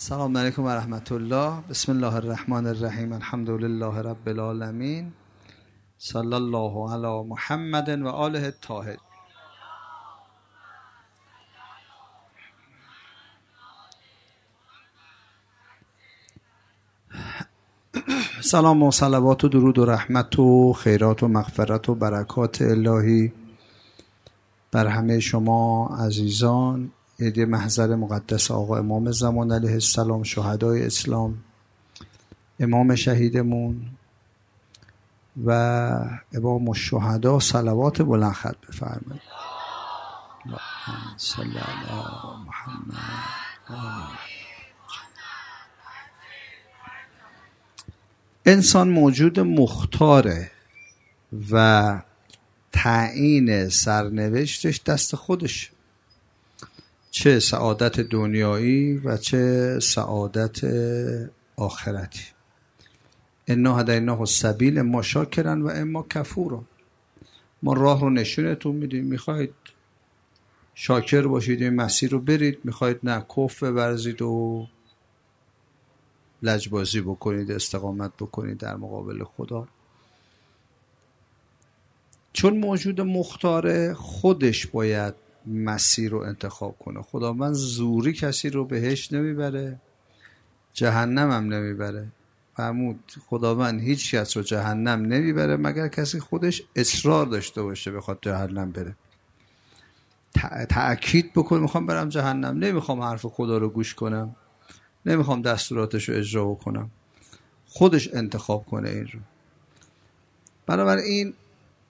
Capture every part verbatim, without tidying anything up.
السلام علیکم و رحمت الله. بسم الله الرحمن الرحیم. الحمد لله رب العالمین. صلی الله علی محمد و آله الطاهرین. سلام و صلوات و درود و رحمت و خیرات و مغفرت و برکات الهی بر همه شما عزیزان، عید محضر مقدس آقا امام زمان علیه السلام، شهدای اسلام، امام شهیدمون و امام الشهدا، صلوات بلند ختم بفرمایید. اللهم صل علی محمد. انسان موجود مختاره و تعیین سرنوشتش دست خودش، چه سعادت دنیایی و چه سعادت آخرتی. انا هدیناه السبیل، اما شاکرا و اما کفورا. ما راه رو نشونتون میدیم، میخواید شاکر باشید این مسیر رو برید، میخواید نه کف ببرزید و لجبازی بکنید، استقامت بکنید در مقابل خدا. چون موجود مختاره خودش باید مسیر رو انتخاب کنه. خداوند زوری کسی رو بهش نمیبره، جهنم هم نمیبره. فرمود خداوند هیچ کس رو جهنم نمیبره مگر کسی خودش اصرار داشته باشه بخواد جهنم بره. تأکید بکنه میخوام برم جهنم، نمیخوام حرف خدا رو گوش کنم، نمیخوام دستوراتش رو اجرا بکنم. خودش انتخاب کنه این رو. بنابراین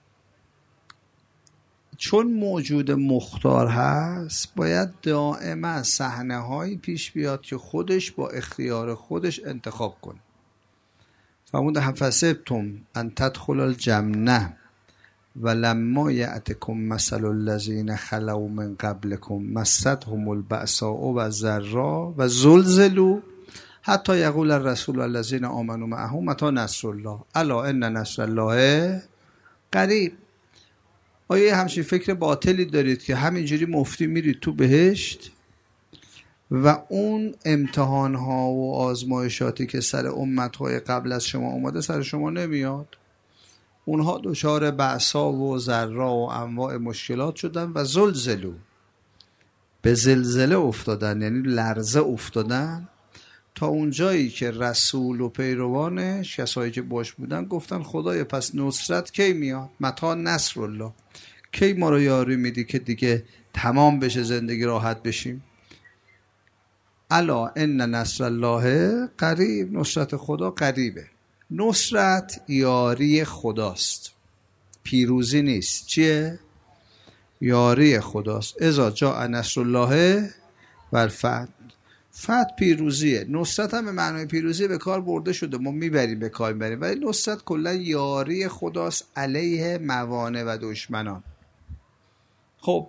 چون موجود مختار هست باید دائما صحنه هایی پیش بیاد که خودش با اختیار خودش انتخاب کنه. فرمود حفظتم ان تدخل الجنه ولما یأتکم مثل الذین خلوا من قبلکم مستهم البأساء و الضراء و زلزلوا حتی یقول الرسول والذین آمنوا معه متی نصر الله الا ان نصر الله قریب. آیا همچین فکر باطلی دارید که همینجوری مفتی میرید تو بهشت و اون امتحان ها و آزمایشاتی که سر امت های قبل از شما اومده سر شما نمیاد؟ اونها دچار بأسا و ضرا و انواع مشکلات شدن و زلزلو، به زلزله افتادن، یعنی لرزه افتادن، تا اونجایی که رسول و پیروانش کسایی که باش بودن گفتن خدایا پس نصرت کی میاد؟ متی نصر الله، کی ما رو یاری میدی که دیگه تمام بشه زندگی راحت بشیم؟ الا ان نصر الله قریب، نصرت خدا قریبه. نصرت یاری خداست، پیروزی نیست. چیه؟ یاری خداست. اذا جاء نصر الله و الفتح، فتح پیروزیه. نصرت هم به معنای پیروزی به کار برده شده، ما میبریم به کار میبریم، ولی نصرت کلا یاری خداست علیه موانع و دشمنان. خب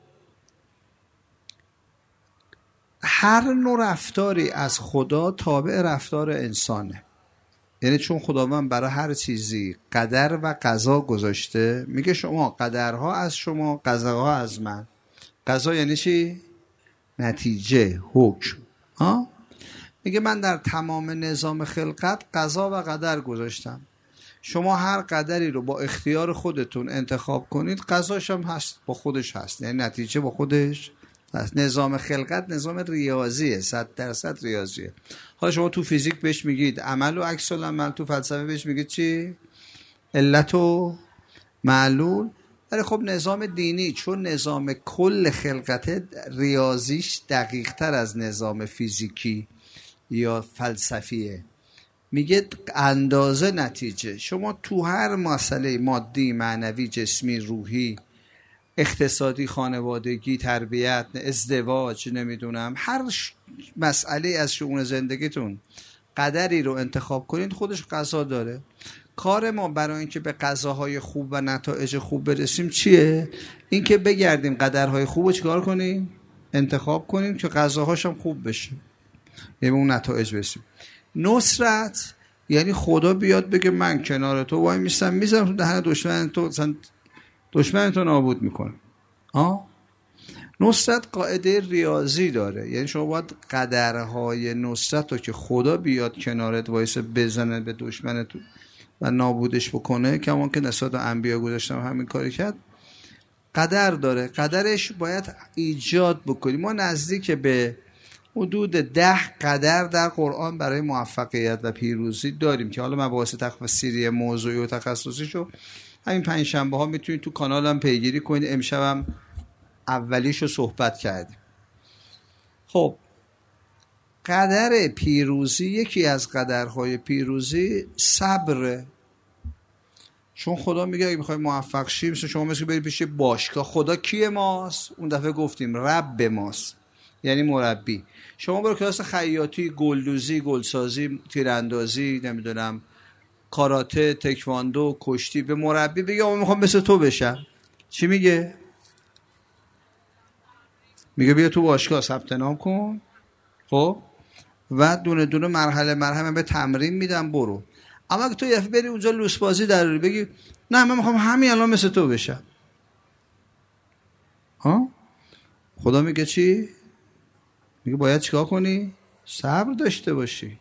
هر نوع رفتاری از خدا تابع رفتار انسانه. یعنی چون خداوند برای هر چیزی قدر و قضا گذاشته، میگه شما قدرها از شما، قضاها از من. قضا یعنی چی؟ نتیجه، حکم. ها؟ میگه من در تمام نظام خلقت قضا و قدر گذاشتم. شما هر قدری رو با اختیار خودتون انتخاب کنید، قضاش هم هست، با خودش هست، یعنی نتیجه با خودش هست. نظام خلقت نظام ریاضیه، صد درصد ریاضیه. حالا شما تو فیزیک بهش میگید عمل و عکس العمل، تو فلسفه بهش میگید چی؟ علت و معلول. ولی خب نظام دینی چون نظام کل خلقت ریاضیش دقیق تر از نظام فیزیکی یا فلسفیه، میگه اندازه نتیجه. شما تو هر مسئله مادی، معنوی، جسمی، روحی، اقتصادی، خانوادگی، تربیت، ازدواج، نمیدونم هر مسئله از شؤون زندگیتون قدری رو انتخاب کنید، خودش قضا داره. کار ما برای اینکه به قضاهای خوب و نتایج خوب برسیم چیه؟ اینکه بگردیم قدرهای خوب رو چیکار کنیم؟ انتخاب کنیم که قضاهاش هم خوب بشه، یعنی اون نتایج برسیم. نصرت یعنی خدا بیاد بگه من کنار تو وای میستم، میذارم تو دهن دشمن تو، دشمن تو نابود میکنم. آه؟ نصرت قاعده ریاضی داره، یعنی شما باید قدرهای نصرت رو که خدا بیاد کنارت وایسه بزنه به دشمنت و نابودش بکنه، کمان که نسبت به انبیا گذاشتم همین کاری کرد، قدر داره، قدرش باید ایجاد بکنی. ما نزدیک به حدود ده قدر در قرآن برای موفقیت و پیروزی داریم که حالا مباحث تفسیری موضوعی و تخصصیشو همین پنج شنبه ها میتونید تو کانالم پیگیری کنید. امشبم اولیشو صحبت کردیم. خب قدر پیروزی، یکی از قدرهای پیروزی صبره. چون خدا میگه اگه میخوای موفق شی، مثل شما مثل بری پیش باشگاه، خدا کیه ماست؟ اون دفعه گفتیم رب ماست، یعنی مربی. شما برو کلاس خیاطی، گلدوزی، گلسازی، تیراندازی، نمیدونم کاراته، تکواندو، کشتی، به مربی بگی آقا میخوام مثل تو بشم، چی میگه؟ میگه بیا تو باشگاه ثبت نام کن، خب و دونه دونه مرحله مرحله به تمرین میدم برو. اما اگه تو یه بری اونجا لوس بازی دراری بگی نه من میخوام همین الان مثل تو بشم، ها؟ خدا میگه چی؟ میگه باید چیکار کنی؟ صبر داشته باشی،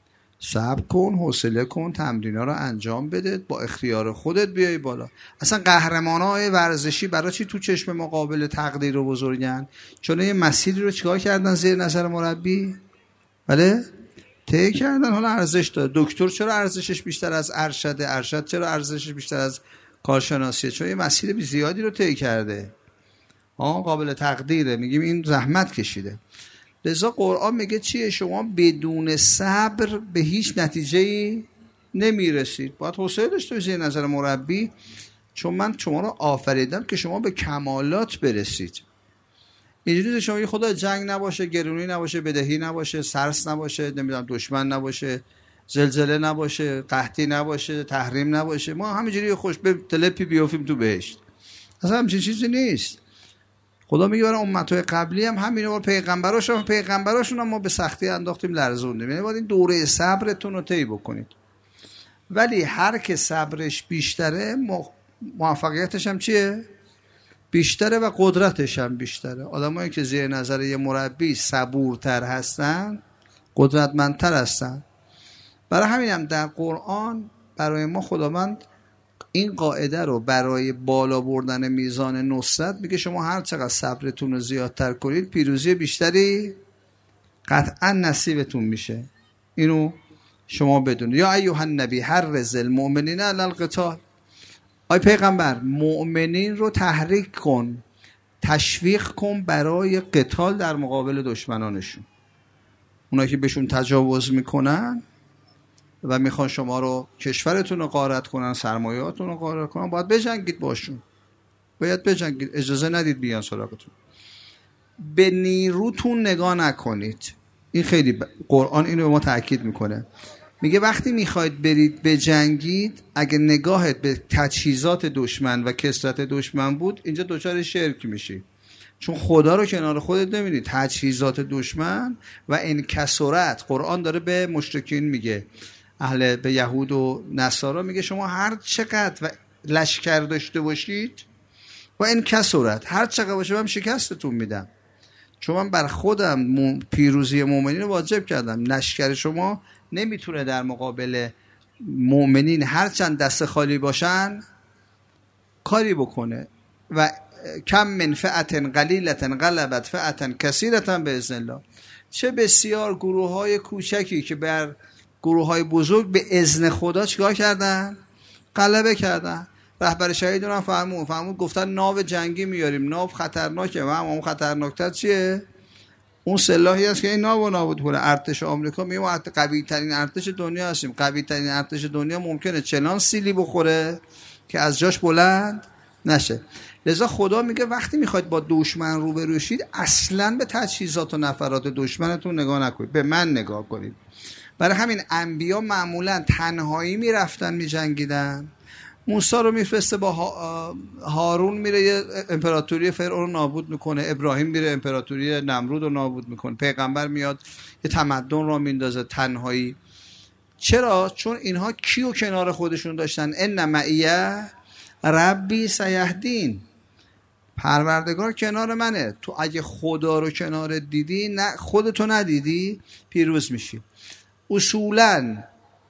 صبر کن، حوصله کن، تمرینا رو انجام بده، با اختیار خودت بیای بالا. اصلا قهرمانای ورزشی برای چی تو چشم مقابل تقدیر و بزرگن؟ چون یه مسیری رو چیکار کردن زیر نظر مربی؟ بله؟ طی کردن. حالا ارزش داره. دکتر چرا ارزشش بیشتر از ارشده؟ ارشد چرا ارزشش بیشتر از کارشناسیه؟ چون یه مسیر زیادی رو طی کرده، آه قابل تقدیره، میگیم این زحمت کشیده. لذا قرآن میگه چیه؟ شما بدون صبر به هیچ نتیجه‌ای نمیرسید. باید حوصله داشته باشید نظر مربی، چون من شما رو آفریدم که شما به کمالات برسید. اینجوری شما خدا جنگ نباشه، گرونی نباشه، بدهی نباشه، سرس نباشه، نمیدونم دشمن نباشه، زلزله نباشه، قحطی نباشه، تحریم نباشه، ما همینجوری خوش به تلپی بیافتیم تو بهشت. اصلا همچین چیزی نیست. خدا میگه برای امت‌های قبلی هم همینه، با پیغمبراشون پیغمبراشون هم ما به سختی انداختیم، لرزوندیم. یعنی باید این دوره صبرتون رو طی بکنید. ولی هر که صبرش بیشتره موفقیتش هم چیه؟ بیشتره و قدرتش هم بیشتره. آدمایی که زیر نظر یه مربی صبورتر هستن قدرتمندتر هستن. برای همین هم در قرآن برای ما خداوند این قاعده رو برای بالا بردن میزان نصرت میگه شما هر چقدر صبرتون رو زیادتر کنید پیروزی بیشتری قطعا نصیبتون میشه. اینو شما بدونید. یا ایها النبی حرض المؤمنین علی القتال، آی پیغمبر مؤمنین رو تحریک کن، تشویق کن برای قتال در مقابل دشمنانشون. اونایی که بهشون تجاوز میکنن و میخوان شما رو کشورتون رو غارت کنن، سرمایه‌هاتون رو غارت کنن، باید بجنگید باشون، باید بجنگید، اجازه ندید بیان سراغتون. به نیروتون نگاه نکنید. این خیلی ب... قرآن اینو به ما تاکید میکنه. میگه وقتی میخواید برید بجنگید، اگه نگاهت به تجهیزات دشمن و کثرت دشمن بود، اینجا دچار شرک میشی، چون خدا رو کنار خودت نمیدید. تجهیزات دشمن و انکسارت، قرآن داره به مشرکین میگه، اهل به یهود و نصارا میگه شما هر چقدر و لشکر داشته باشید و انکسارت، هر چقدر باشه من شکستتون میدم، چون من بر خودم پیروزی مؤمنین رو واجب کردم. لشکر شما نمیتونه در مقابل مؤمنین هرچند دست خالی باشن کاری بکنه. و کم من فئة قلیلة غلبت فئة کثیرة باذن الله. چه بسیار گروه های کوچکی که بر گروه های بزرگ به اذن خدا چیکار کردن؟ غلبه کردن. رهبر شهیدون هم فرمود فرمود گفتن ناو جنگی میاریم، ناو خطرناکه، و اون خطرناکتر چیه؟ اون سلاحی است که این ناو نابود کنه. ارتش آمریکا میگه ما قوی ترین ارتش دنیا هستیم. قوی ترین ارتش دنیا ممکنه چنان سیلی بخوره که از جاش بلند نشه. لذا خدا میگه وقتی میخواید با دشمن روبرو شید اصلا به تجهیزات و نفرات دشمنتون نگاه نکنید، به من نگاه کنید. برای همین انبیا معمولا تنهایی میرفتن میجنگیدن. موسی رو میفرسته با هارون، میره یه امپراتوری فرعون رو نابود میکنه. ابراهیم میره امپراتوری نمرود رو نابود میکنه. پیغمبر میاد یه تمدن رو میندازه تنهایی. چرا؟ چون اینها کیو کنار خودشون داشتن؟ ان معیه ربی سیهدین. پروردگار کنار منه. تو اگه خدا رو کنار دیدی، نه خودتو ندیدی، پیروز میشی. اصولاً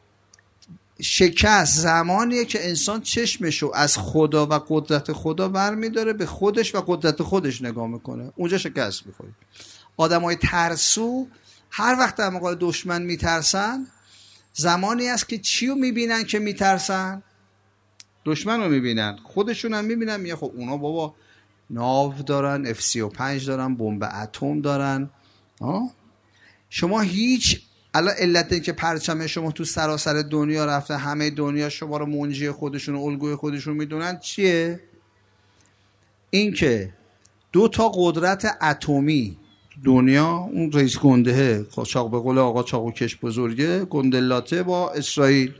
شکست زمانیه که انسان چشمشو از خدا و قدرت خدا برمیداره به خودش و قدرت خودش نگاه میکنه، اونجا شکست میخوری. آدمای ترسو هر وقت در مقابل دشمن میترسن، زمانی است که چیو میبینن که میترسن؟ دشمن رو میبینن. خودشون هم میبینن، میگه خب اونا بابا ناو دارن، اف سی و پنج دارن، بمب اتم دارن. آه؟ شما هیچ الان علت این که پرچم شما تو سراسر دنیا رفته، همه دنیا شما رو منجی خودشون و الگوی خودشون میدونن، چیه؟ این که دو تا قدرت اتمی دنیا، اون رئیس گندهه چاق به قول آقا چاقوکش بزرگه، گندلاته با اسرائیل،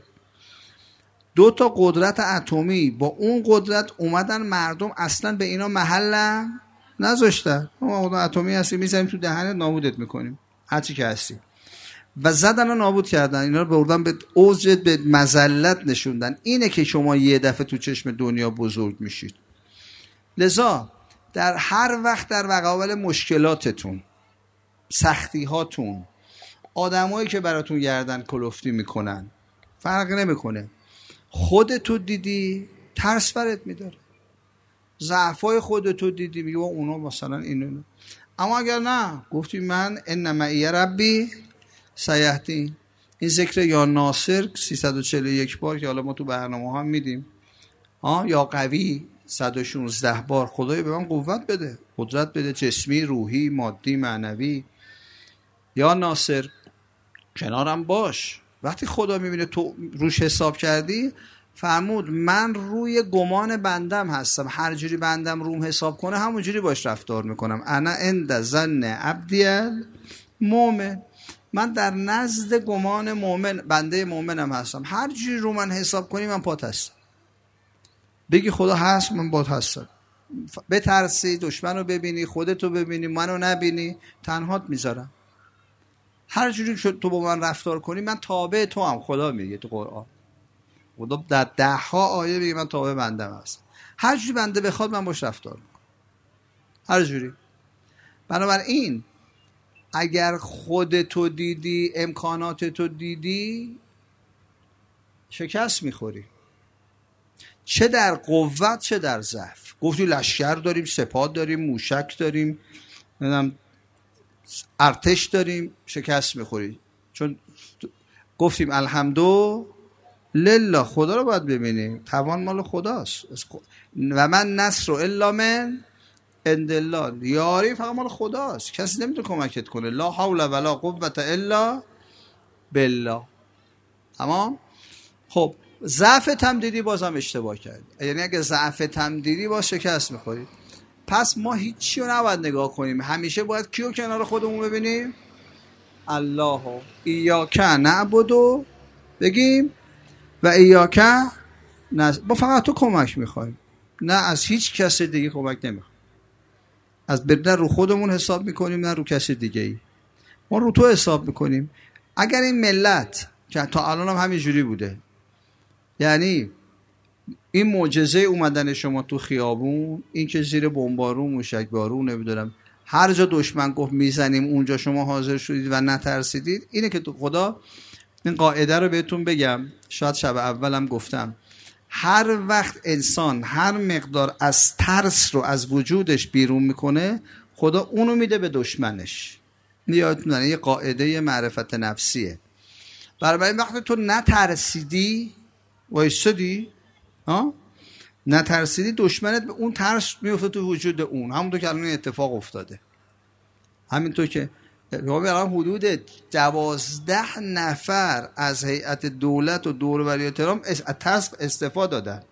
دو تا قدرت اتمی با اون قدرت اومدن، مردم اصلا به اینا محل نذاشتن. ما قدرت اتمی هستی میزنیم تو دهنت، نابودت میکنیم هرچی که هستی، و زدن و نابود کردن. اینا رو بردن به اوج، به مذلت نشوندن. اینه که شما یه دفعه تو چشم دنیا بزرگ میشید. لذا در هر وقت در مقابل مشکلاتتون، سختی هاتون، آدمایی که براتون گردن کلفتی میکنن، فرق نمیکنه، خودتو دیدی ترس برات میداره، ضعفای خودتو دیدی میگه اونا مثلا اینو. اما اگر نه گفتی من ان معی ربی سیهدین، این ذکر یا ناصر سیصد و چهل و یک بار که حالا ما تو برنامه ها میدیم، ها، یا قوی صد و شانزده بار، خدای به من قوت بده، قدرت بده، جسمی، روحی، مادی، معنوی. یا ناصر کنارم باش. وقتی خدا میبینه تو روش حساب کردی، فرمود من روی گمان بندم هستم، هر جوری بندم روم حساب کنه همون جوری باش رفتار میکنم. انا عند ظن عبدی المؤمن، من در نزد گمان مؤمن بنده مؤمنم هستم، هر جوری رو من حساب کنی من پات هستم. بگی خدا هست، من پات هستم. بترسی، دشمن رو ببینی، خودتو ببینی، منو نبینی، تنهات میذارم. هر جوری تو با من رفتار کنی من تابع تو هم. خدا میگه تو قرآن، خدا در ده ها آیه میگه من تابع بندم هستم، هر جوری بنده بخواد من باش رفتار میکنم، هر جوری. بنابراین اگر خودتو دیدی، امکاناتتو دیدی، شکست میخوری، چه در قوت چه در ضعف. گفتی لشکر داریم، سپاه داریم، موشک داریم، نمیدونم ارتش داریم، شکست میخوری. چون گفتیم الحمدلله، خدا رو باید ببینیم، توان مال خداست. و من نصر الا من عند الله، یاری فقط مال خداست، کسی نمیتونه کمکت کنه. لا حول ولا قوة الا بالله. تمام. خب ضعفت هم دیدی بازم اشتباه کردی، یعنی اگه ضعفت هم دیدی باز شکست میخوری. پس ما هیچی رو نباید نگاه کنیم، همیشه باید کیو کنار خودمون ببینیم؟ الله. ایاک نعبدو بگیم و ایاک نستعین. ما فقط تو کمک میخوایم، نه از هیچ کس دیگه کمک نمیخوایم. از نه رو خودمون حساب میکنیم نه رو کسی دیگه ای، ما رو تو حساب میکنیم. اگر این ملت که تا الان هم همین جوری بوده، یعنی این معجزه اومدن شما تو خیابون، این که زیر بمبارون، موشک بارون، نمیدونم هر جا دشمن گفت میزنیم اونجا شما حاضر شدید و نترسیدید، اینه که تو خدا این قاعده رو بهتون بگم، شاید شب اولم گفتم، هر وقت انسان هر مقدار از ترس رو از وجودش بیرون میکنه، خدا اونو میده به دشمنش. یادتون نره یه قاعده معرفت نفسیه. برای وقتی تو نترسیدی وایسادی، ها، نترسیدی، دشمنت به اون ترس میفته تو وجود اون، همونطور که الان اتفاق افتاده. همینطور که الان حدود دوازده نفر از هیئت دولت و دور و بری تهران از ترس استفاده دادن.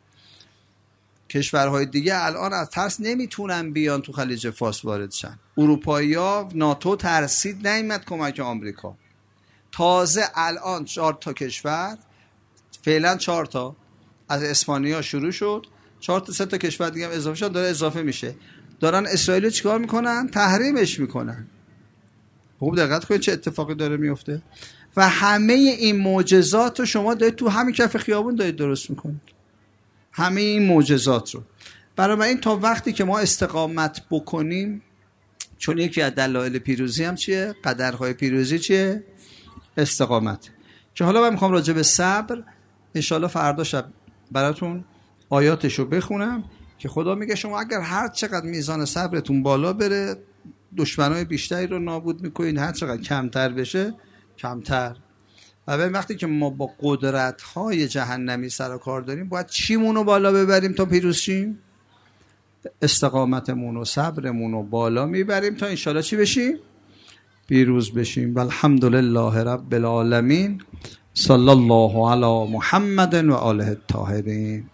کشورهای دیگه الان از ترس نمیتونن بیان تو خلیج فارس وارد شن. اروپایی‌ها، ناتو ترسید نیامد کمک آمریکا. تازه الان چهار تا کشور، فعلا چهار تا، از اسپانیا شروع شد، چهار تا سه تا کشور دیگه هم اضافه شد، داره اضافه میشه، دارن اسرائیل چیکار میکنن؟ تحریمش میکنن. خوب دقت کنید چه اتفاقی داره میفته. و همه این معجزات رو شما دارید تو همین کف خیابون دارید درست میکنید، همه این معجزات رو. برای این تا وقتی که ما استقامت بکنیم، چون یکی از دلایل پیروزی هم چیه؟ قدرهای پیروزی چیه؟ استقامت. که حالا من میخوام راجع به صبر انشالله فردا شب براتون آیاتشو بخونم که خدا میگه شما اگر هر چقدر میزان صبرتون بالا بره دشمنای بیشتری رو نابود میکنین، هر چقدر کمتر بشه کمتر. و وقتی که ما با قدرت‌های جهنمی سر و کار داریم باید چیمون رو بالا ببریم تا پیروز شیم؟ استقامتمون و صبرمون رو بالا میبریم تا انشالله چی بشیم؟ پیروز بشیم. والحمدلله رب العالمین. صلی الله علی محمد و آله الطاهرین.